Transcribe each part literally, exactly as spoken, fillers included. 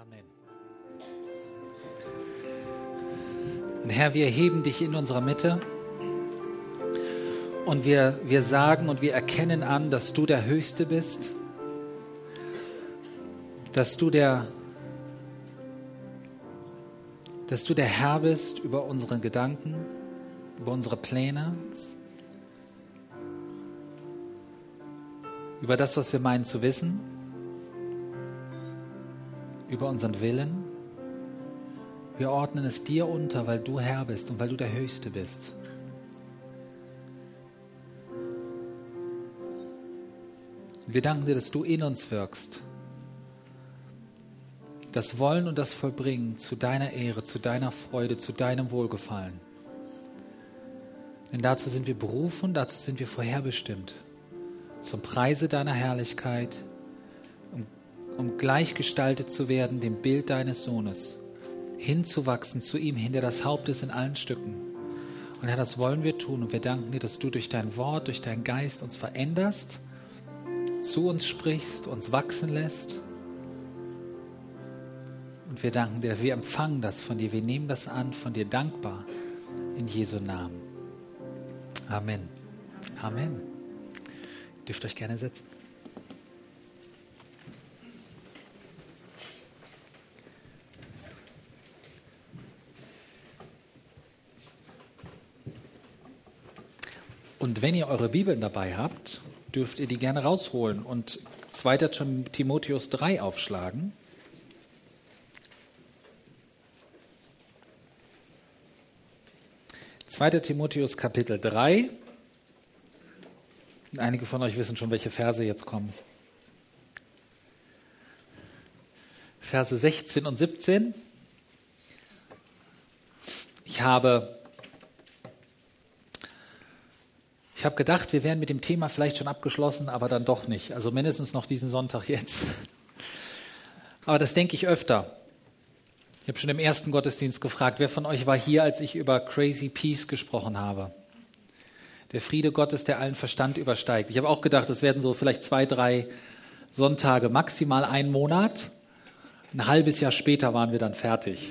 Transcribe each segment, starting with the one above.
Amen. Und Herr, wir erheben dich in unserer Mitte und wir, wir sagen und wir erkennen an, dass du der Höchste bist, dass du der, dass du der Herr bist über unsere Gedanken, über unsere Pläne, über das, was wir meinen zu wissen, über unseren Willen. Wir ordnen es dir unter, weil du Herr bist und weil du der Höchste bist. Und wir danken dir, dass du in uns wirkst. Das Wollen und das Vollbringen zu deiner Ehre, zu deiner Freude, zu deinem Wohlgefallen. Denn dazu sind wir berufen, dazu sind wir vorherbestimmt. Zum Preise deiner Herrlichkeit, um, um gleichgestaltet zu werden, dem Bild deines Sohnes, hinzuwachsen zu ihm hin, der das Haupt ist in allen Stücken. Und Herr, das wollen wir tun und wir danken dir, dass du durch dein Wort, durch deinen Geist uns veränderst, zu uns sprichst, uns wachsen lässt. Und wir danken dir, wir empfangen das von dir, wir nehmen das an, von dir dankbar, in Jesu Namen. Amen. Amen. Ihr dürft euch gerne setzen. Und wenn ihr eure Bibeln dabei habt, dürft ihr die gerne rausholen und zweiter Timotheus drei aufschlagen. zweiter Timotheus Kapitel drei. Und einige von euch wissen schon, welche Verse jetzt kommen. Verse sechzehn und siebzehn. Ich habe, ich habe gedacht, wir wären mit dem Thema vielleicht schon abgeschlossen, aber dann doch nicht. Also mindestens noch diesen Sonntag jetzt. Aber das denke ich öfter. Ich habe schon im ersten Gottesdienst gefragt, wer von euch war hier, als ich über Crazy Peace gesprochen habe? Der Friede Gottes, der allen Verstand übersteigt. Ich habe auch gedacht, es werden so vielleicht zwei, drei Sonntage, maximal einen Monat. Ein halbes Jahr später waren wir dann fertig.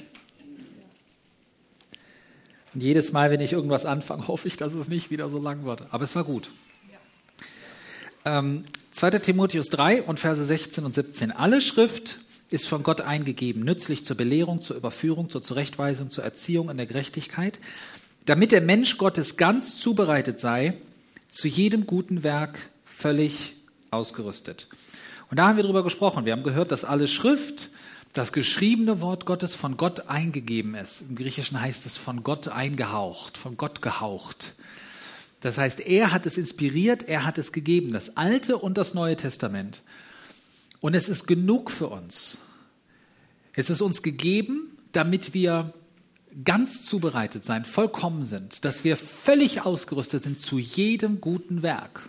Und jedes Mal, wenn ich irgendwas anfange, hoffe ich, dass es nicht wieder so lang wird. Aber es war gut. Ja. Ähm, zweiter Timotheus drei und Verse sechzehn und siebzehn. Alle Schrift ist von Gott eingegeben, nützlich zur Belehrung, zur Überführung, zur Zurechtweisung, zur Erziehung in der Gerechtigkeit, damit der Mensch Gottes ganz zubereitet sei, zu jedem guten Werk völlig ausgerüstet. Und da haben wir drüber gesprochen. Wir haben gehört, dass alle Schrift, das geschriebene Wort Gottes, von Gott eingegeben ist. Im Griechischen heißt es von Gott eingehaucht, von Gott gehaucht. Das heißt, er hat es inspiriert, er hat es gegeben, das Alte und das Neue Testament. Und es ist genug für uns. Es ist uns gegeben, damit wir ganz zubereitet sein, vollkommen sind, dass wir völlig ausgerüstet sind zu jedem guten Werk.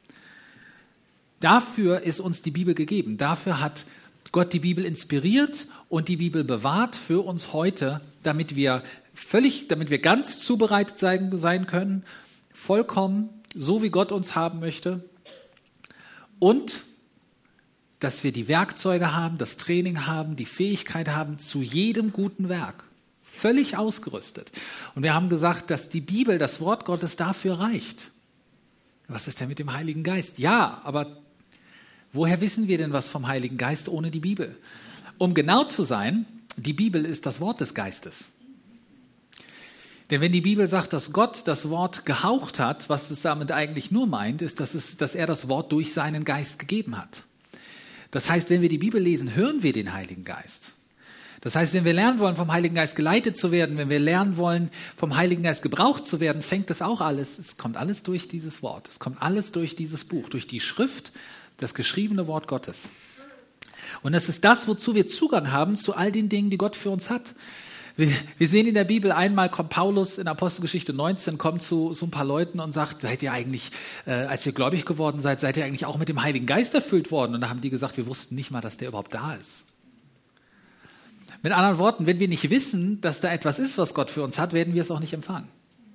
Dafür ist uns die Bibel gegeben. Dafür hat Gott die Bibel inspiriert und die Bibel bewahrt für uns heute, damit wir völlig, damit wir ganz zubereitet sein, sein können, vollkommen, so wie Gott uns haben möchte. Und dass wir die Werkzeuge haben, das Training haben, die Fähigkeit haben zu jedem guten Werk. Völlig ausgerüstet. Und wir haben gesagt, dass die Bibel, das Wort Gottes dafür reicht. Was ist denn mit dem Heiligen Geist? Ja, aber woher wissen wir denn was vom Heiligen Geist ohne die Bibel? Um genau zu sein, die Bibel ist das Wort des Geistes. Denn wenn die Bibel sagt, dass Gott das Wort gehaucht hat, was es damit eigentlich nur meint, ist, dass, es, dass er das Wort durch seinen Geist gegeben hat. Das heißt, wenn wir die Bibel lesen, hören wir den Heiligen Geist. Das heißt, wenn wir lernen wollen, vom Heiligen Geist geleitet zu werden, wenn wir lernen wollen, vom Heiligen Geist gebraucht zu werden, fängt das auch alles, es kommt alles durch dieses Wort. Es kommt alles durch dieses Buch, durch die Schrift, das geschriebene Wort Gottes. Und das ist das, wozu wir Zugang haben zu all den Dingen, die Gott für uns hat. Wir, wir sehen in der Bibel, einmal kommt Paulus in Apostelgeschichte neunzehn, kommt zu so ein paar Leuten und sagt, seid ihr eigentlich, äh, als ihr gläubig geworden seid, seid ihr eigentlich auch mit dem Heiligen Geist erfüllt worden? Und da haben die gesagt, wir wussten nicht mal, dass der überhaupt da ist. Mit anderen Worten, wenn wir nicht wissen, dass da etwas ist, was Gott für uns hat, werden wir es auch nicht empfangen.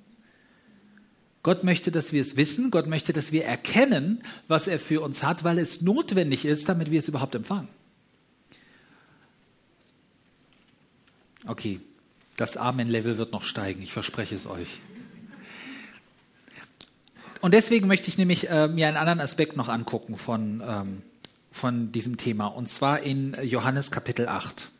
Gott möchte, dass wir es wissen. Gott möchte, dass wir erkennen, was er für uns hat, weil es notwendig ist, damit wir es überhaupt empfangen. Okay, das Amen-Level wird noch steigen, ich verspreche es euch. Und deswegen möchte ich nämlich äh, mir einen anderen Aspekt noch angucken von, ähm, von diesem Thema, und zwar in Johannes Kapitel acht.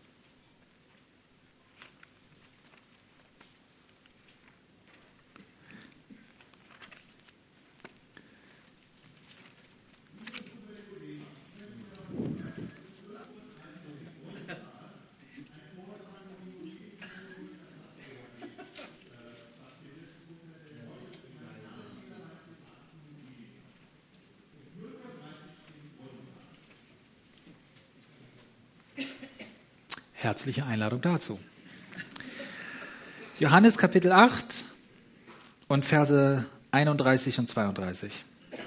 Herzliche Einladung dazu. Johannes Kapitel acht und Verse einunddreißig und zweiunddreißig.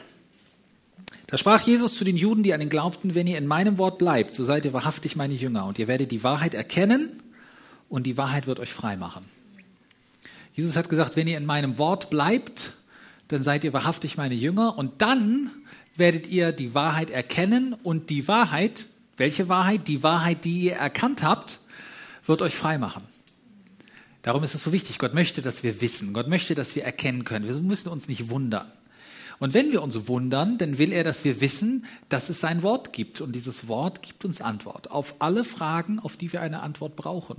Da sprach Jesus zu den Juden, die an ihn glaubten: Wenn ihr in meinem Wort bleibt, so seid ihr wahrhaftig meine Jünger, und ihr werdet die Wahrheit erkennen, und die Wahrheit wird euch frei machen. Jesus hat gesagt, wenn ihr in meinem Wort bleibt, dann seid ihr wahrhaftig meine Jünger, und dann werdet ihr die Wahrheit erkennen, und die Wahrheit, welche Wahrheit? Die Wahrheit, die ihr erkannt habt, wird euch frei machen. Darum ist es so wichtig. Gott möchte, dass wir wissen. Gott möchte, dass wir erkennen können. Wir müssen uns nicht wundern. Und wenn wir uns wundern, dann will er, dass wir wissen, dass es sein Wort gibt. Und dieses Wort gibt uns Antwort auf alle Fragen, auf die wir eine Antwort brauchen.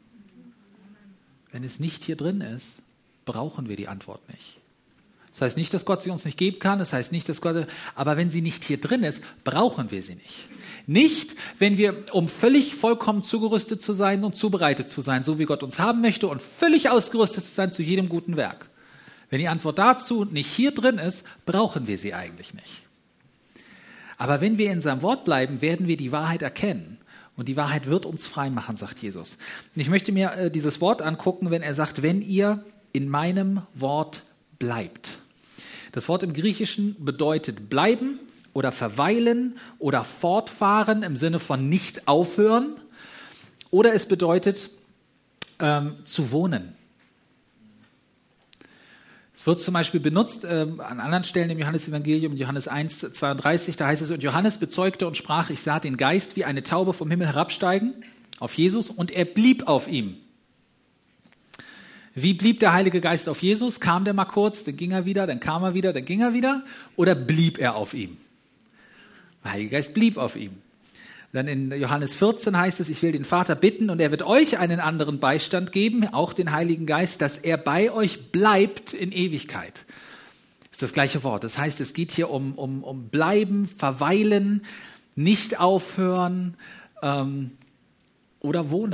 Wenn es nicht hier drin ist, brauchen wir die Antwort nicht. Das heißt nicht, dass Gott sie uns nicht geben kann. Das heißt nicht, dass Gott, aber wenn sie nicht hier drin ist, brauchen wir sie nicht. Nicht, wenn wir, um völlig vollkommen zugerüstet zu sein und zubereitet zu sein, so wie Gott uns haben möchte, und völlig ausgerüstet zu sein zu jedem guten Werk. Wenn die Antwort dazu nicht hier drin ist, brauchen wir sie eigentlich nicht. Aber wenn wir in seinem Wort bleiben, werden wir die Wahrheit erkennen. Und die Wahrheit wird uns frei machen, sagt Jesus. Und ich möchte mir äh, dieses Wort angucken, wenn er sagt, wenn ihr in meinem Wort bleibt. Das Wort im Griechischen bedeutet bleiben oder verweilen oder fortfahren im Sinne von nicht aufhören, oder es bedeutet ähm, zu wohnen. Es wird zum Beispiel benutzt ähm, an anderen Stellen im Johannesevangelium, Johannes eins, zweiunddreißig, da heißt es: Und Johannes bezeugte und sprach, ich sah den Geist wie eine Taube vom Himmel herabsteigen auf Jesus, und er blieb auf ihm. Wie blieb der Heilige Geist auf Jesus? Kam der mal kurz, dann ging er wieder, dann kam er wieder, dann ging er wieder? Oder blieb er auf ihm? Der Heilige Geist blieb auf ihm. Dann in Johannes vierzehn heißt es, ich will den Vater bitten, und er wird euch einen anderen Beistand geben, auch den Heiligen Geist, dass er bei euch bleibt in Ewigkeit. Das ist das gleiche Wort. Das heißt, es geht hier um, um, um bleiben, verweilen, nicht aufhören ähm, oder wohnen.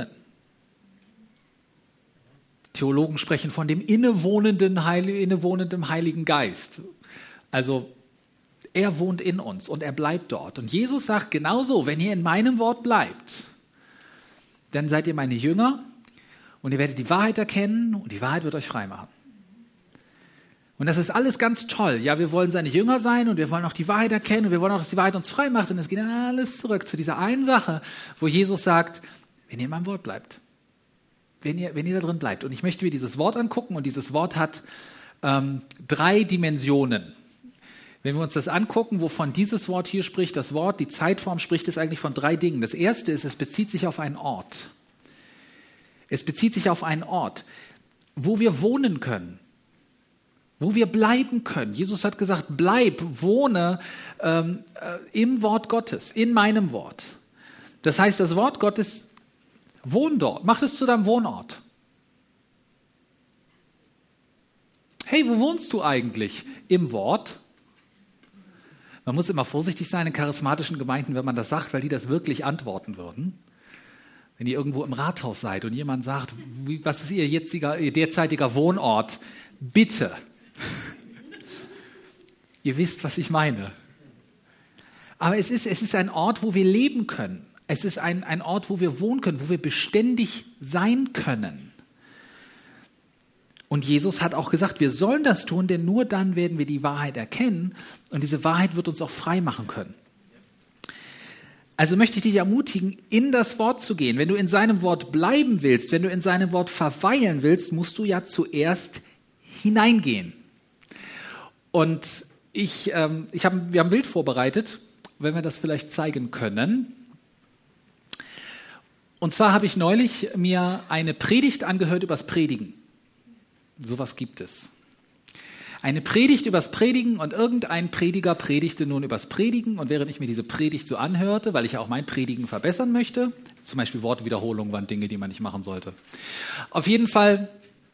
Theologen sprechen von dem innewohnenden, Heil- innewohnenden Heiligen Geist. Also er wohnt in uns und er bleibt dort. Und Jesus sagt genauso, wenn ihr in meinem Wort bleibt, dann seid ihr meine Jünger und ihr werdet die Wahrheit erkennen und die Wahrheit wird euch frei machen. Und das ist alles ganz toll. Ja, wir wollen seine Jünger sein und wir wollen auch die Wahrheit erkennen und wir wollen auch, dass die Wahrheit uns frei macht. Und es geht alles zurück zu dieser einen Sache, wo Jesus sagt, wenn ihr in meinem Wort bleibt. Wenn ihr, wenn ihr da drin bleibt. Und ich möchte mir dieses Wort angucken, und dieses Wort hat ähm, drei Dimensionen. Wenn wir uns das angucken, wovon dieses Wort hier spricht, das Wort, die Zeitform, spricht es eigentlich von drei Dingen. Das erste ist, es bezieht sich auf einen Ort. Es bezieht sich auf einen Ort, wo wir wohnen können, wo wir bleiben können. Jesus hat gesagt, bleib, wohne ähm, äh, im Wort Gottes, in meinem Wort. Das heißt, das Wort Gottes, wohn dort, mach es zu deinem Wohnort. Hey, wo wohnst du eigentlich? Im Wort? Man muss immer vorsichtig sein in charismatischen Gemeinden, wenn man das sagt, weil die das wirklich antworten würden. Wenn ihr irgendwo im Rathaus seid und jemand sagt, wie, was ist ihr jetziger, ihr derzeitiger Wohnort? Bitte. Ihr wisst, was ich meine. Aber es ist, es ist ein Ort, wo wir leben können. Es ist ein, ein Ort, wo wir wohnen können, wo wir beständig sein können. Und Jesus hat auch gesagt, wir sollen das tun, denn nur dann werden wir die Wahrheit erkennen und diese Wahrheit wird uns auch frei machen können. Also möchte ich dich ermutigen, in das Wort zu gehen. Wenn du in seinem Wort bleiben willst, wenn du in seinem Wort verweilen willst, musst du ja zuerst hineingehen. Und ich, ähm, ich hab, wir haben ein Bild vorbereitet, wenn wir das vielleicht zeigen können. Und zwar habe ich neulich mir eine Predigt angehört übers Predigen. Sowas gibt es. Eine Predigt übers Predigen und irgendein Prediger predigte nun übers Predigen und während ich mir diese Predigt so anhörte, weil ich ja auch mein Predigen verbessern möchte, zum Beispiel Wortwiederholungen waren Dinge, die man nicht machen sollte. Auf jeden Fall,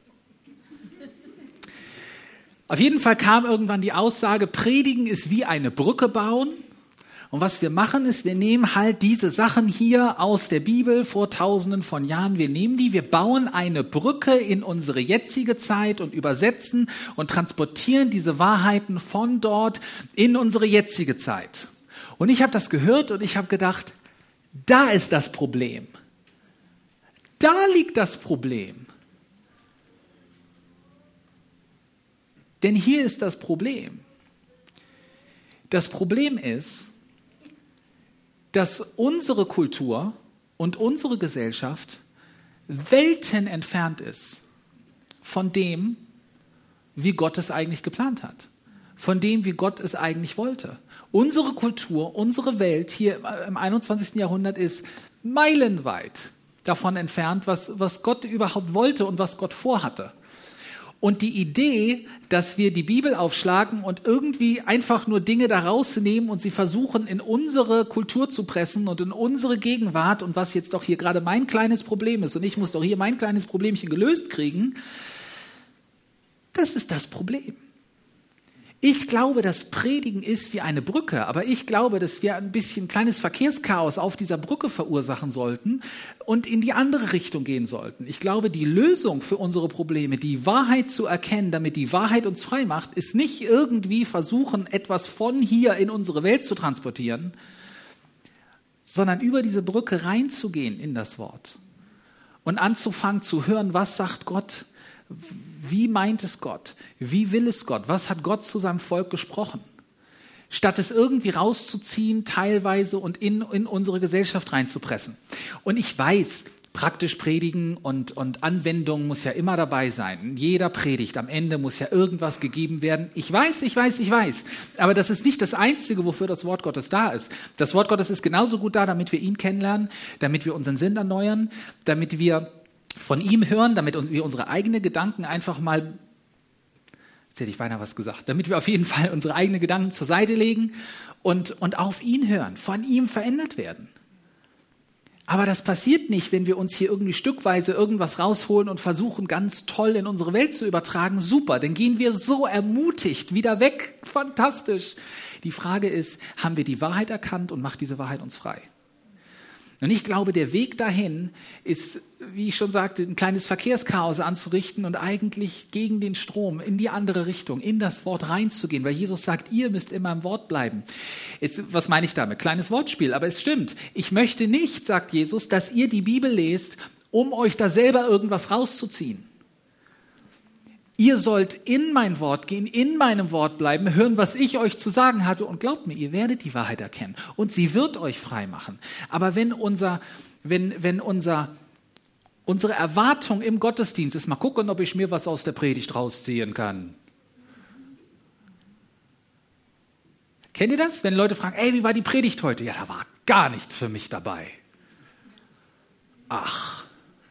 auf jeden Fall kam irgendwann die Aussage, Predigen ist wie eine Brücke bauen. Und was wir machen ist, wir nehmen halt diese Sachen hier aus der Bibel vor tausenden von Jahren, wir nehmen die, wir bauen eine Brücke in unsere jetzige Zeit und übersetzen und transportieren diese Wahrheiten von dort in unsere jetzige Zeit. Und ich habe das gehört und ich habe gedacht, da ist das Problem. Da liegt das Problem. Denn hier ist das Problem. Das Problem ist, dass unsere Kultur und unsere Gesellschaft Welten entfernt ist von dem, wie Gott es eigentlich geplant hat, von dem, wie Gott es eigentlich wollte. Unsere Kultur, unsere Welt hier im einundzwanzigsten Jahrhundert ist meilenweit davon entfernt, was, was Gott überhaupt wollte und was Gott vorhatte. Und die Idee, dass wir die Bibel aufschlagen und irgendwie einfach nur Dinge da rausnehmen und sie versuchen, in unsere Kultur zu pressen und in unsere Gegenwart und was jetzt doch hier gerade mein kleines Problem ist und ich muss doch hier mein kleines Problemchen gelöst kriegen, das ist das Problem. Ich glaube, das Predigen ist wie eine Brücke, aber ich glaube, dass wir ein bisschen kleines Verkehrschaos auf dieser Brücke verursachen sollten und in die andere Richtung gehen sollten. Ich glaube, die Lösung für unsere Probleme, die Wahrheit zu erkennen, damit die Wahrheit uns frei macht, ist nicht irgendwie versuchen, etwas von hier in unsere Welt zu transportieren, sondern über diese Brücke reinzugehen in das Wort und anzufangen zu hören, was sagt Gott. Wie meint es Gott? Wie will es Gott? Was hat Gott zu seinem Volk gesprochen? Statt es irgendwie rauszuziehen, teilweise und in, in unsere Gesellschaft reinzupressen. Und ich weiß, praktisch predigen und, und Anwendung muss ja immer dabei sein. In jeder Predigt am Ende muss ja irgendwas gegeben werden. Ich weiß, ich weiß, ich weiß. Aber das ist nicht das Einzige, wofür das Wort Gottes da ist. Das Wort Gottes ist genauso gut da, damit wir ihn kennenlernen, damit wir unseren Sinn erneuern, damit wir von ihm hören, damit wir unsere eigenen Gedanken einfach mal, jetzt hätte ich beinahe was gesagt, damit wir auf jeden Fall unsere eigenen Gedanken zur Seite legen und, und auf ihn hören, von ihm verändert werden. Aber das passiert nicht, wenn wir uns hier irgendwie stückweise irgendwas rausholen und versuchen, ganz toll in unsere Welt zu übertragen. Super, dann gehen wir so ermutigt wieder weg. Fantastisch. Die Frage ist, haben wir die Wahrheit erkannt und macht diese Wahrheit uns frei? Und ich glaube, der Weg dahin ist, wie ich schon sagte, ein kleines Verkehrschaos anzurichten und eigentlich gegen den Strom in die andere Richtung, in das Wort reinzugehen, weil Jesus sagt, ihr müsst immer im Wort bleiben. Jetzt, was meine ich damit? Kleines Wortspiel, aber es stimmt. Ich möchte nicht, sagt Jesus, dass ihr die Bibel lest, um euch da selber irgendwas rauszuziehen. Ihr sollt in mein Wort gehen, in meinem Wort bleiben, hören, was ich euch zu sagen hatte und glaubt mir, ihr werdet die Wahrheit erkennen und sie wird euch frei machen. Aber wenn unser, wenn, wenn unser, unsere Erwartung im Gottesdienst ist, mal gucken, ob ich mir was aus der Predigt rausziehen kann. Kennt ihr das? Wenn Leute fragen, ey, wie war die Predigt heute? Ja, da war gar nichts für mich dabei. Ach.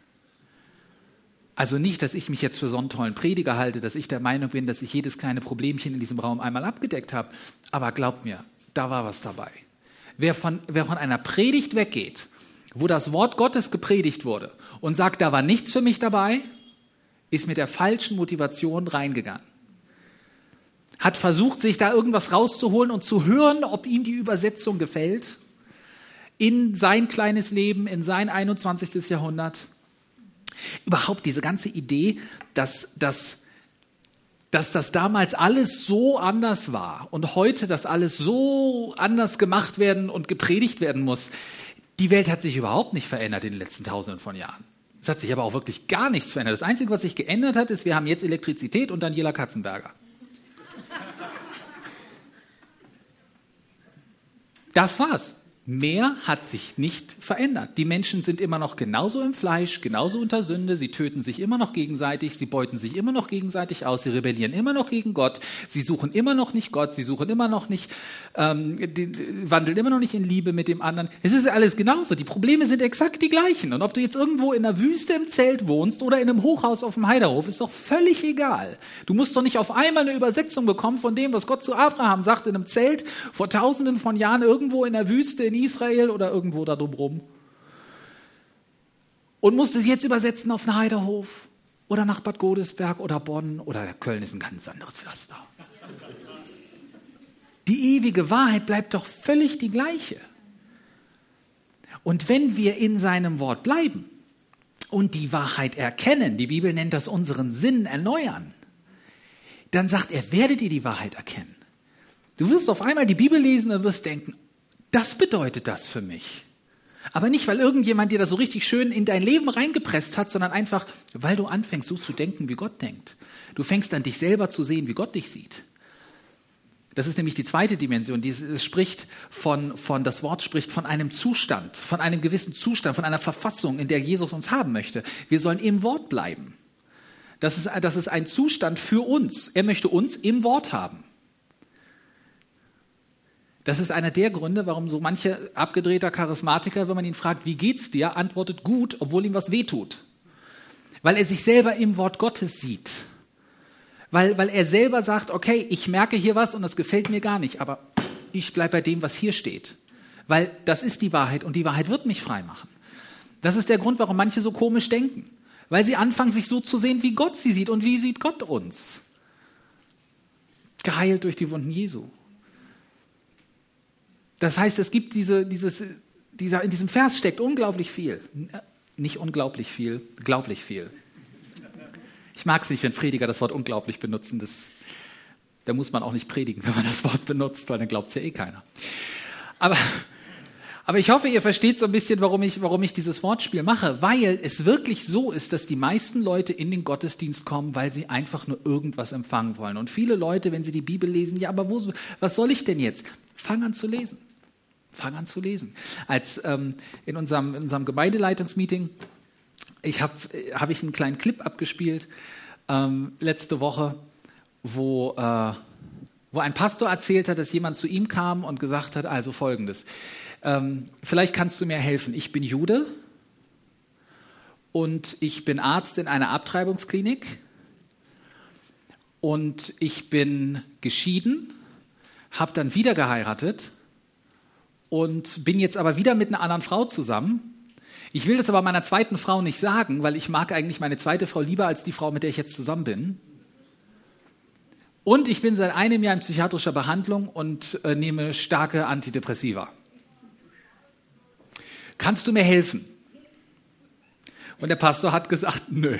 Also nicht, dass ich mich jetzt für so einen tollen Prediger halte, dass ich der Meinung bin, dass ich jedes kleine Problemchen in diesem Raum einmal abgedeckt habe. Aber glaubt mir, da war was dabei. Wer von, wer von einer Predigt weggeht, wo das Wort Gottes gepredigt wurde und sagt, da war nichts für mich dabei, ist mit der falschen Motivation reingegangen. Hat versucht, sich da irgendwas rauszuholen und zu hören, ob ihm die Übersetzung gefällt, in sein kleines Leben, in sein einundzwanzigsten Jahrhundert. Überhaupt diese ganze Idee, dass, dass, dass das damals alles so anders war und heute das alles so anders gemacht werden und gepredigt werden muss. Die Welt hat sich überhaupt nicht verändert in den letzten Tausenden von Jahren. Es hat sich aber auch wirklich gar nichts verändert. Das Einzige, was sich geändert hat, ist, wir haben jetzt Elektrizität und Daniela Katzenberger. Das war's. Mehr hat sich nicht verändert. Die Menschen sind immer noch genauso im Fleisch, genauso unter Sünde. Sie töten sich immer noch gegenseitig, sie beuten sich immer noch gegenseitig aus, sie rebellieren immer noch gegen Gott, sie suchen immer noch nicht Gott, sie suchen immer noch nicht, ähm, die, wandeln immer noch nicht in Liebe mit dem anderen. Es ist alles genauso. Die Probleme sind exakt die gleichen. Und ob du jetzt irgendwo in der Wüste im Zelt wohnst oder in einem Hochhaus auf dem Heiderhof, ist doch völlig egal. Du musst doch nicht auf einmal eine Übersetzung bekommen von dem, was Gott zu Abraham sagt, in einem Zelt vor tausenden von Jahren irgendwo in der Wüste in Israel oder irgendwo da drumherum. Und musst es jetzt übersetzen auf einen Heiderhof oder nach Bad Godesberg oder Bonn oder Köln ist ein ganz anderes Pflaster. Die ewige Wahrheit bleibt doch völlig die gleiche. Und wenn wir in seinem Wort bleiben und die Wahrheit erkennen, die Bibel nennt das unseren Sinn erneuern, dann sagt er, werdet ihr die Wahrheit erkennen. Du wirst auf einmal die Bibel lesen und wirst denken, das bedeutet das für mich. Aber nicht, weil irgendjemand dir das so richtig schön in dein Leben reingepresst hat, sondern einfach, weil du anfängst, so zu denken, wie Gott denkt. Du fängst an, dich selber zu sehen, wie Gott dich sieht. Das ist nämlich die zweite Dimension. Es spricht von, von, das Wort spricht von einem Zustand, von einem gewissen Zustand, von einer Verfassung, in der Jesus uns haben möchte. Wir sollen im Wort bleiben. Das ist, das ist ein Zustand für uns. Er möchte uns im Wort haben. Das ist einer der Gründe, warum so manche abgedrehter Charismatiker, wenn man ihn fragt, wie geht's dir, antwortet gut, obwohl ihm was wehtut. Weil er sich selber im Wort Gottes sieht. Weil, weil er selber sagt, okay, ich merke hier was und das gefällt mir gar nicht, aber ich bleibe bei dem, was hier steht. Weil das ist die Wahrheit und die Wahrheit wird mich frei machen. Das ist der Grund, warum manche so komisch denken. Weil sie anfangen, sich so zu sehen, wie Gott sie sieht. Und wie sieht Gott uns? Geheilt durch die Wunden Jesu. Das heißt, es gibt diese, dieses, dieser, in diesem Vers steckt unglaublich viel. Nicht unglaublich viel, glaublich viel. Ich mag es nicht, wenn Prediger das Wort unglaublich benutzen. Das, da muss man auch nicht predigen, wenn man das Wort benutzt, weil dann glaubt es ja eh keiner. Aber, aber ich hoffe, ihr versteht so ein bisschen, warum ich, warum ich dieses Wortspiel mache. Weil es wirklich so ist, dass die meisten Leute in den Gottesdienst kommen, weil sie einfach nur irgendwas empfangen wollen. Und viele Leute, wenn sie die Bibel lesen, ja, aber wo, was soll ich denn jetzt? Fang an zu lesen. Fang an zu lesen. Als ähm, in unserem, in unserem Gemeindeleitungsmeeting, ich habe hab ich einen kleinen Clip abgespielt ähm, letzte Woche, wo, äh, wo ein Pastor erzählt hat, dass jemand zu ihm kam und gesagt hat, also Folgendes, ähm, vielleicht kannst du mir helfen. Ich bin Jude und ich bin Arzt in einer Abtreibungsklinik und ich bin geschieden, habe dann wieder geheiratet und bin jetzt aber wieder mit einer anderen Frau zusammen. Ich will das aber meiner zweiten Frau nicht sagen, weil ich mag eigentlich meine zweite Frau lieber als die Frau, mit der ich jetzt zusammen bin. Und ich bin seit einem Jahr in psychiatrischer Behandlung und äh, nehme starke Antidepressiva. Kannst du mir helfen? Und der Pastor hat gesagt, nö.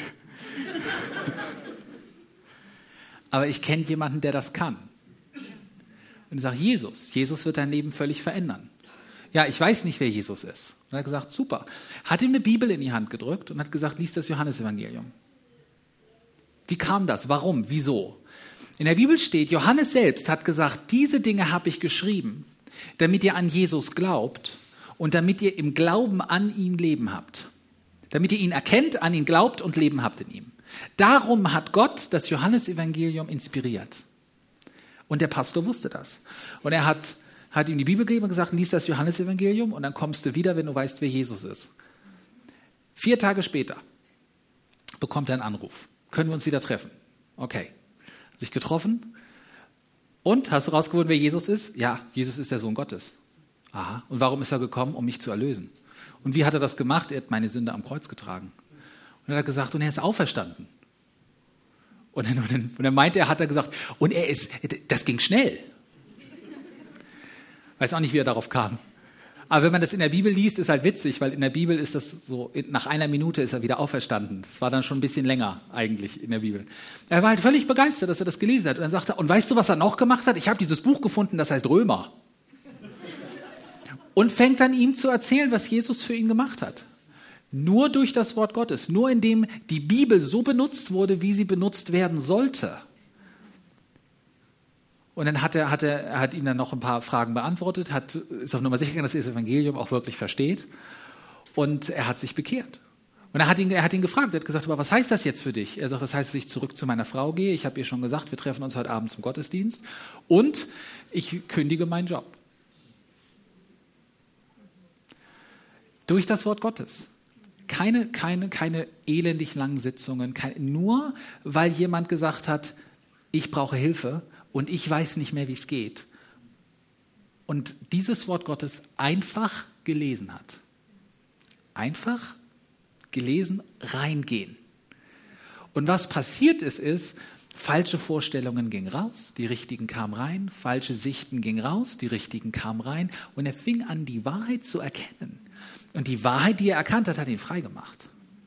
Aber ich kenne jemanden, der das kann. Und ich sage, Jesus. Jesus wird dein Leben völlig verändern. Ja, ich weiß nicht, wer Jesus ist. Und er hat gesagt, super. Hat ihm eine Bibel in die Hand gedrückt und hat gesagt, lies das Johannesevangelium. Wie kam das? Warum? Wieso? In der Bibel steht, Johannes selbst hat gesagt, diese Dinge habe ich geschrieben, damit ihr an Jesus glaubt und damit ihr im Glauben an ihn Leben habt. Damit ihr ihn erkennt, an ihn glaubt und Leben habt in ihm. Darum hat Gott das Johannesevangelium inspiriert. Und der Pastor wusste das. Und er hat, hat ihm die Bibel gegeben und gesagt, lies das Johannesevangelium und dann kommst du wieder, wenn du weißt, wer Jesus ist. Vier Tage später bekommt er einen Anruf. Können wir uns wieder treffen? Okay. Sich getroffen. Und, hast du rausgefunden, wer Jesus ist? Ja, Jesus ist der Sohn Gottes. Aha. Und warum ist er gekommen? Um mich zu erlösen. Und wie hat er das gemacht? Er hat meine Sünde am Kreuz getragen. Und er hat gesagt, und er ist auferstanden. Und dann, und dann, und dann meinte er, hat er gesagt, und er ist, das ging schnell. Weiß auch nicht, wie er darauf kam. Aber wenn man das in der Bibel liest, ist halt witzig, weil in der Bibel ist das so, nach einer Minute ist er wieder auferstanden. Das war dann schon ein bisschen länger eigentlich in der Bibel. Er war halt völlig begeistert, dass er das gelesen hat. Und dann sagte er, und weißt du, was er noch gemacht hat? Ich habe dieses Buch gefunden, das heißt Römer. Und fängt an ihm zu erzählen, was Jesus für ihn gemacht hat. Nur durch das Wort Gottes, nur indem die Bibel so benutzt wurde, wie sie benutzt werden sollte. Und dann hat er, hat er, er hat ihm dann noch ein paar Fragen beantwortet, hat, ist auf Nummer sicher gegangen, dass er das Evangelium auch wirklich versteht. Und er hat sich bekehrt. Und er hat ihn, er hat ihn gefragt, er hat gesagt, aber was heißt das jetzt für dich? Er sagt, das heißt, dass ich zurück zu meiner Frau gehe. Ich habe ihr schon gesagt, wir treffen uns heute Abend zum Gottesdienst. Und ich kündige meinen Job. Durch das Wort Gottes. Keine, keine, keine elendig langen Sitzungen. Kein, nur, weil jemand gesagt hat, ich brauche Hilfe. Und ich weiß nicht mehr, wie es geht. Und dieses Wort Gottes einfach gelesen hat. Einfach gelesen, reingehen. Und was passiert ist, ist, falsche Vorstellungen gingen raus, die richtigen kamen rein, falsche Sichten gingen raus, die richtigen kamen rein. Und er fing an, die Wahrheit zu erkennen. Und die Wahrheit, die er erkannt hat, hat ihn frei gemacht.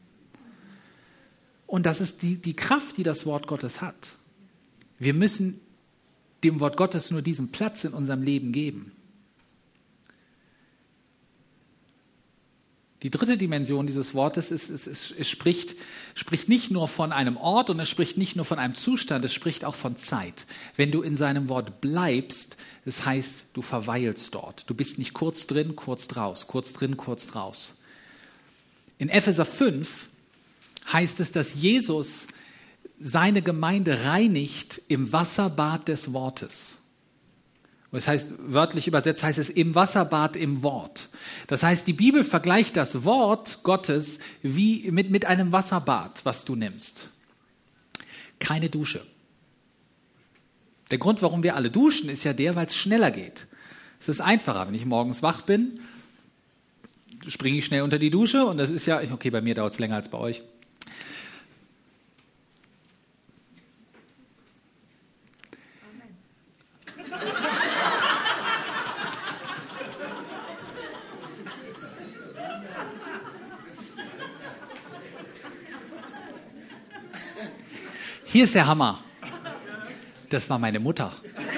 Und das ist die, die Kraft, die das Wort Gottes hat. Wir müssen dem Wort Gottes nur diesen Platz in unserem Leben geben. Die dritte Dimension dieses Wortes ist, es, es, es spricht, spricht nicht nur von einem Ort und es spricht nicht nur von einem Zustand, es spricht auch von Zeit. Wenn du in seinem Wort bleibst, das heißt, du verweilst dort. Du bist nicht kurz drin, kurz raus, kurz drin, kurz raus. In Epheser fünf heißt es, dass Jesus seine Gemeinde reinigt im Wasserbad des Wortes. Das heißt, wörtlich übersetzt heißt es im Wasserbad im Wort. Das heißt, die Bibel vergleicht das Wort Gottes wie mit, mit einem Wasserbad, was du nimmst. Keine Dusche. Der Grund, warum wir alle duschen, ist ja der, weil es schneller geht. Es ist einfacher, wenn ich morgens wach bin, springe ich schnell unter die Dusche und das ist ja, okay, bei mir dauert es länger als bei euch. Hier ist der Hammer. Das war meine Mutter.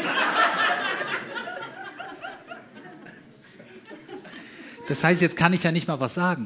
Das heißt, jetzt kann ich ja nicht mal was sagen.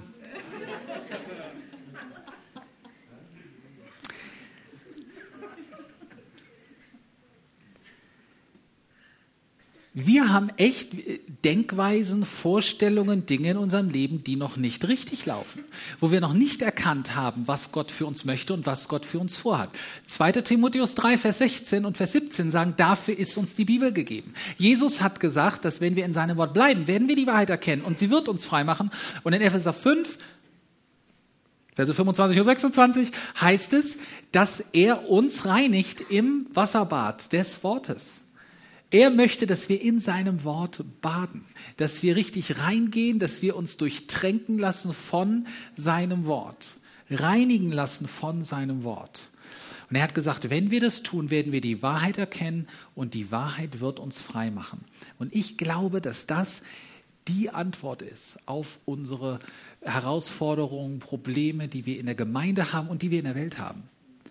Wir haben echt Denkweisen, Vorstellungen, Dinge in unserem Leben, die noch nicht richtig laufen, wo wir noch nicht erkannt haben, was Gott für uns möchte und was Gott für uns vorhat. zweiter Timotheus drei, Vers sechzehn und Vers siebzehn sagen, dafür ist uns die Bibel gegeben. Jesus hat gesagt, dass wenn wir in seinem Wort bleiben, werden wir die Wahrheit erkennen und sie wird uns frei machen. Und in Epheser fünf, Verse fünfundzwanzig und sechsundzwanzig heißt es, dass er uns reinigt im Wasserbad des Wortes. Er möchte, dass wir in seinem Wort baden, dass wir richtig reingehen, dass wir uns durchtränken lassen von seinem Wort, reinigen lassen von seinem Wort. Und er hat gesagt, wenn wir das tun, werden wir die Wahrheit erkennen und die Wahrheit wird uns frei machen. Und ich glaube, dass das die Antwort ist auf unsere Herausforderungen, Probleme, die wir in der Gemeinde haben und die wir in der Welt haben.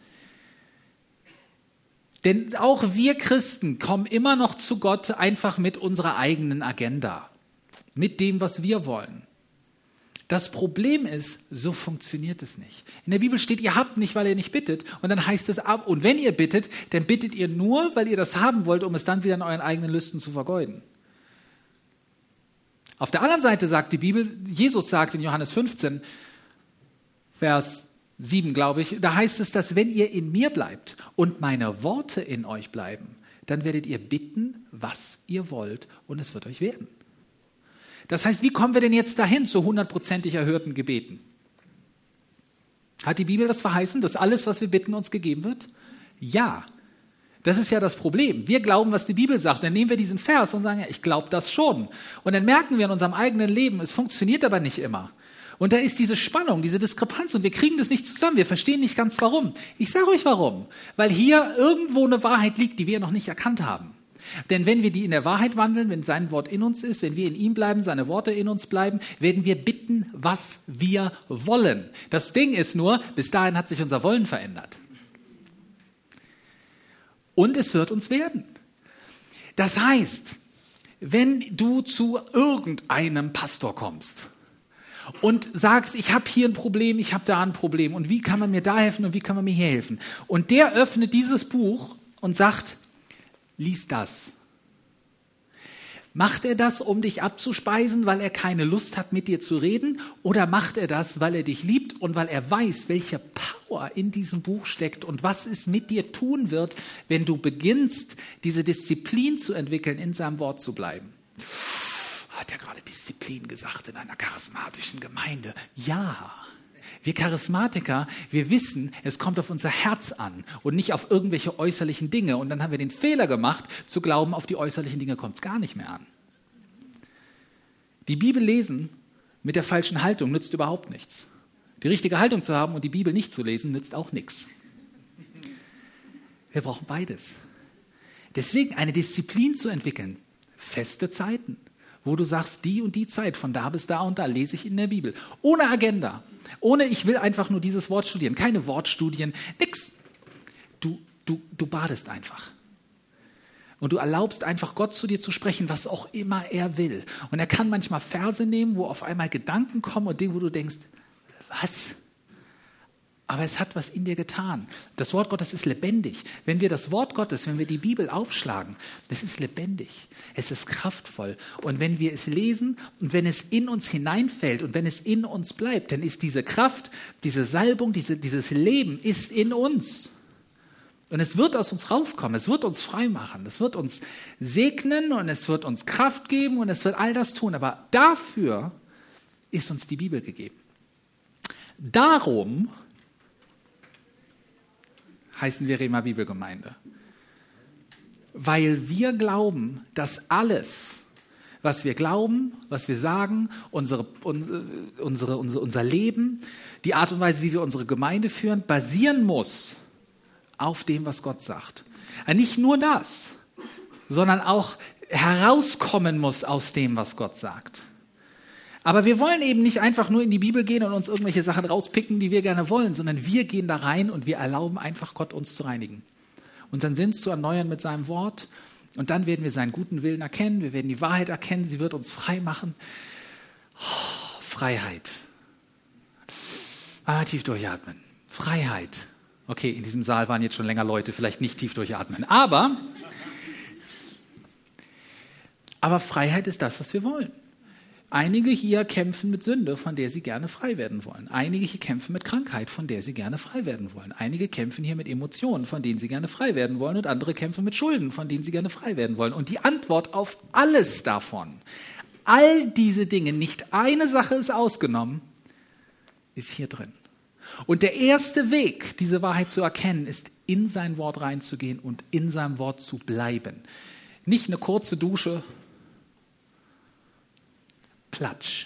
Denn auch wir Christen kommen immer noch zu Gott einfach mit unserer eigenen Agenda, mit dem, was wir wollen. Das Problem ist, so funktioniert es nicht. In der Bibel steht, ihr habt nicht, weil ihr nicht bittet. Und dann heißt es, ab. Und wenn ihr bittet, dann bittet ihr nur, weil ihr das haben wollt, um es dann wieder in euren eigenen Lüsten zu vergeuden. Auf der anderen Seite sagt die Bibel, Jesus sagt in Johannes fünfzehn, Vers sieben, glaube ich, da heißt es, dass wenn ihr in mir bleibt und meine Worte in euch bleiben, dann werdet ihr bitten, was ihr wollt und es wird euch werden. Das heißt, wie kommen wir denn jetzt dahin zu hundertprozentig erhörten Gebeten? Hat die Bibel das verheißen, dass alles, was wir bitten, uns gegeben wird? Ja. Das ist ja das Problem. Wir glauben, was die Bibel sagt. Dann nehmen wir diesen Vers und sagen, ja, ich glaube das schon. Und dann merken wir in unserem eigenen Leben, es funktioniert aber nicht immer. Und da ist diese Spannung, diese Diskrepanz und wir kriegen das nicht zusammen. Wir verstehen nicht ganz warum. Ich sage euch warum. Weil hier irgendwo eine Wahrheit liegt, die wir noch nicht erkannt haben. Denn wenn wir die in der Wahrheit wandeln, wenn sein Wort in uns ist, wenn wir in ihm bleiben, seine Worte in uns bleiben, werden wir bitten, was wir wollen. Das Ding ist nur, bis dahin hat sich unser Wollen verändert. Und es wird uns werden. Das heißt, wenn du zu irgendeinem Pastor kommst und sagst, ich habe hier ein Problem, ich habe da ein Problem und wie kann man mir da helfen und wie kann man mir hier helfen? Und der öffnet dieses Buch und sagt, lies das. Macht er das, um dich abzuspeisen, weil er keine Lust hat, mit dir zu reden? Oder macht er das, weil er dich liebt und weil er weiß, welche Power in diesem Buch steckt und was es mit dir tun wird, wenn du beginnst, diese Disziplin zu entwickeln, in seinem Wort zu bleiben? Hat er gerade Disziplin gesagt in einer charismatischen Gemeinde? Ja. Wir Charismatiker, wir wissen, es kommt auf unser Herz an und nicht auf irgendwelche äußerlichen Dinge. Und dann haben wir den Fehler gemacht, zu glauben, auf die äußerlichen Dinge kommt es gar nicht mehr an. Die Bibel lesen mit der falschen Haltung nützt überhaupt nichts. Die richtige Haltung zu haben und die Bibel nicht zu lesen, nützt auch nichts. Wir brauchen beides. Deswegen eine Disziplin zu entwickeln, feste Zeiten, wo du sagst, die und die Zeit, von da bis da und da lese ich in der Bibel. Ohne Agenda. Ohne, ich will einfach nur dieses Wort studieren. Keine Wortstudien, nix. Du, du, du badest einfach. Und du erlaubst einfach Gott zu dir zu sprechen, was auch immer er will. Und er kann manchmal Verse nehmen, wo auf einmal Gedanken kommen und Dinge, wo du denkst, was? Aber es hat was in dir getan. Das Wort Gottes ist lebendig. Wenn wir das Wort Gottes, wenn wir die Bibel aufschlagen, das ist lebendig. Es ist kraftvoll. Und wenn wir es lesen und wenn es in uns hineinfällt und wenn es in uns bleibt, dann ist diese Kraft, diese Salbung, diese, dieses Leben ist in uns. Und es wird aus uns rauskommen. Es wird uns frei machen. Es wird uns segnen und es wird uns Kraft geben und es wird all das tun. Aber dafür ist uns die Bibel gegeben. Darum heißen wir Rema Bibelgemeinde. Weil wir glauben, dass alles, was wir glauben, was wir sagen, unsere, unsere, unsere, unser Leben, die Art und Weise, wie wir unsere Gemeinde führen, basieren muss auf dem, was Gott sagt. Nicht nur das, sondern auch herauskommen muss aus dem, was Gott sagt. Aber wir wollen eben nicht einfach nur in die Bibel gehen und uns irgendwelche Sachen rauspicken, die wir gerne wollen, sondern wir gehen da rein und wir erlauben einfach Gott, uns zu reinigen. Unseren Sinn zu erneuern mit seinem Wort. Und dann werden wir seinen guten Willen erkennen, wir werden die Wahrheit erkennen, sie wird uns frei machen. Oh, Freiheit. Ah, tief durchatmen. Freiheit. Okay, in diesem Saal waren jetzt schon länger Leute, vielleicht nicht tief durchatmen. Aber, aber Freiheit ist das, was wir wollen. Einige hier kämpfen mit Sünde, von der sie gerne frei werden wollen. Einige hier kämpfen mit Krankheit, von der sie gerne frei werden wollen. Einige kämpfen hier mit Emotionen, von denen sie gerne frei werden wollen. Und andere kämpfen mit Schulden, von denen sie gerne frei werden wollen. Und die Antwort auf alles davon, all diese Dinge, nicht eine Sache ist ausgenommen, ist hier drin. Und der erste Weg, diese Wahrheit zu erkennen, ist, in sein Wort reinzugehen und in seinem Wort zu bleiben. Nicht eine kurze Dusche, Platsch.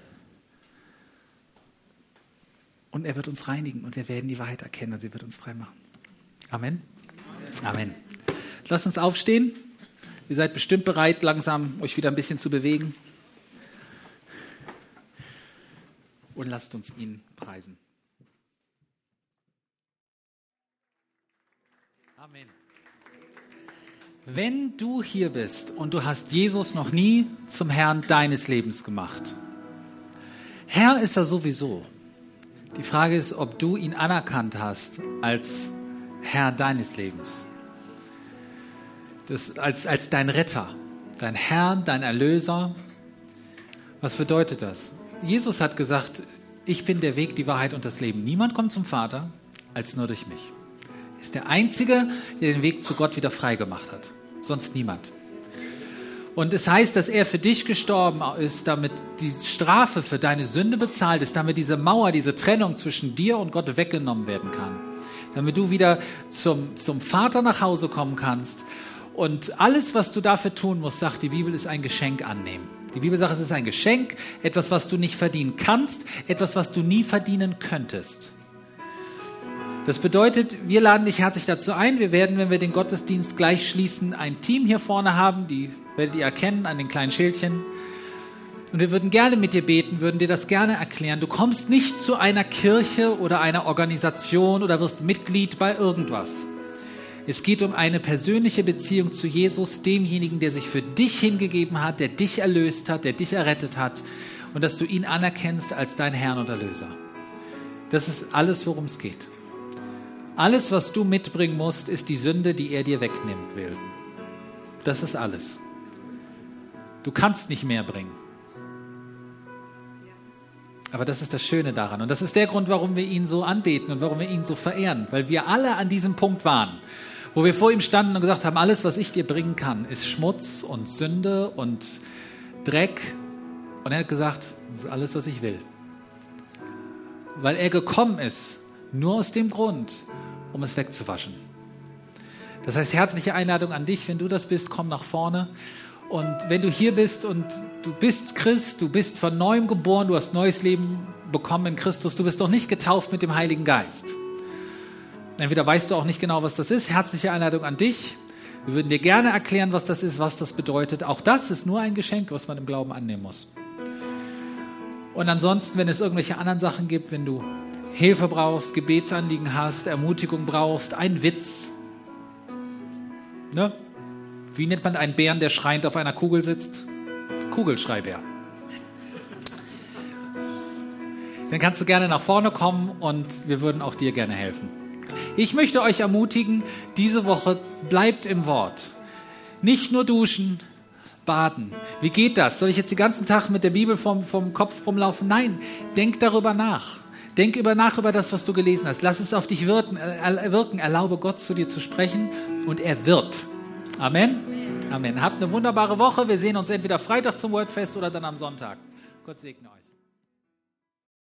Und er wird uns reinigen und wir werden die Wahrheit erkennen und sie wird uns frei machen. Amen. Amen. Amen. Lasst uns aufstehen. Ihr seid bestimmt bereit, langsam euch wieder ein bisschen zu bewegen. Und lasst uns ihn preisen. Amen. Wenn du hier bist und du hast Jesus noch nie zum Herrn deines Lebens gemacht, Herr ist er sowieso. Die Frage ist, ob du ihn anerkannt hast als Herr deines Lebens, das, als, als dein Retter, dein Herr, dein Erlöser. Was bedeutet das? Jesus hat gesagt, ich bin der Weg, die Wahrheit und das Leben. Niemand kommt zum Vater, als nur durch mich. Er ist der Einzige, der den Weg zu Gott wieder frei gemacht hat. Sonst niemand. Und es heißt, dass er für dich gestorben ist, damit die Strafe für deine Sünde bezahlt ist, damit diese Mauer, diese Trennung zwischen dir und Gott weggenommen werden kann. Damit du wieder zum, zum Vater nach Hause kommen kannst. Und alles, was du dafür tun musst, sagt die Bibel, ist ein Geschenk annehmen. Die Bibel sagt, es ist ein Geschenk, etwas, was du nicht verdienen kannst, etwas, was du nie verdienen könntest. Das bedeutet, wir laden dich herzlich dazu ein. Wir werden, wenn wir den Gottesdienst gleich schließen, ein Team hier vorne haben, die werdet ihr erkennen an den kleinen Schildchen. Und wir würden gerne mit dir beten, würden dir das gerne erklären. Du kommst nicht zu einer Kirche oder einer Organisation oder wirst Mitglied bei irgendwas. Es geht um eine persönliche Beziehung zu Jesus, demjenigen, der sich für dich hingegeben hat, der dich erlöst hat, der dich errettet hat und dass du ihn anerkennst als dein Herrn und Erlöser. Das ist alles, worum es geht. Alles, was du mitbringen musst, ist die Sünde, die er dir wegnehmen will. Das ist alles. Du kannst nicht mehr bringen. Aber das ist das Schöne daran. Und das ist der Grund, warum wir ihn so anbeten und warum wir ihn so verehren. Weil wir alle an diesem Punkt waren, wo wir vor ihm standen und gesagt haben, alles, was ich dir bringen kann, ist Schmutz und Sünde und Dreck. Und er hat gesagt, das ist alles, was ich will. Weil er gekommen ist, nur aus dem Grund, um es wegzuwaschen. Das heißt, herzliche Einladung an dich, wenn du das bist, komm nach vorne. Und wenn du hier bist und du bist Christ, du bist von Neuem geboren, du hast neues Leben bekommen in Christus, du bist noch nicht getauft mit dem Heiligen Geist. Entweder weißt du auch nicht genau, was das ist. Herzliche Einladung an dich. Wir würden dir gerne erklären, was das ist, was das bedeutet. Auch das ist nur ein Geschenk, was man im Glauben annehmen muss. Und ansonsten, wenn es irgendwelche anderen Sachen gibt, wenn du Hilfe brauchst, Gebetsanliegen hast, Ermutigung brauchst, einen Witz. Ne? Wie nennt man einen Bären, der schreiend auf einer Kugel sitzt? Kugelschreibär. Dann kannst du gerne nach vorne kommen und wir würden auch dir gerne helfen. Ich möchte euch ermutigen, diese Woche bleibt im Wort. Nicht nur duschen, baden. Wie geht das? Soll ich jetzt den ganzen Tag mit der Bibel vom, vom Kopf rumlaufen? Nein, denk darüber nach. Denk über nach über das, was du gelesen hast. Lass es auf dich wirken. wirken. Erlaube Gott, zu dir zu sprechen und er wird. Amen. Amen. Habt eine wunderbare Woche. Wir sehen uns entweder Freitag zum Wordfest oder dann am Sonntag. Gott segne euch.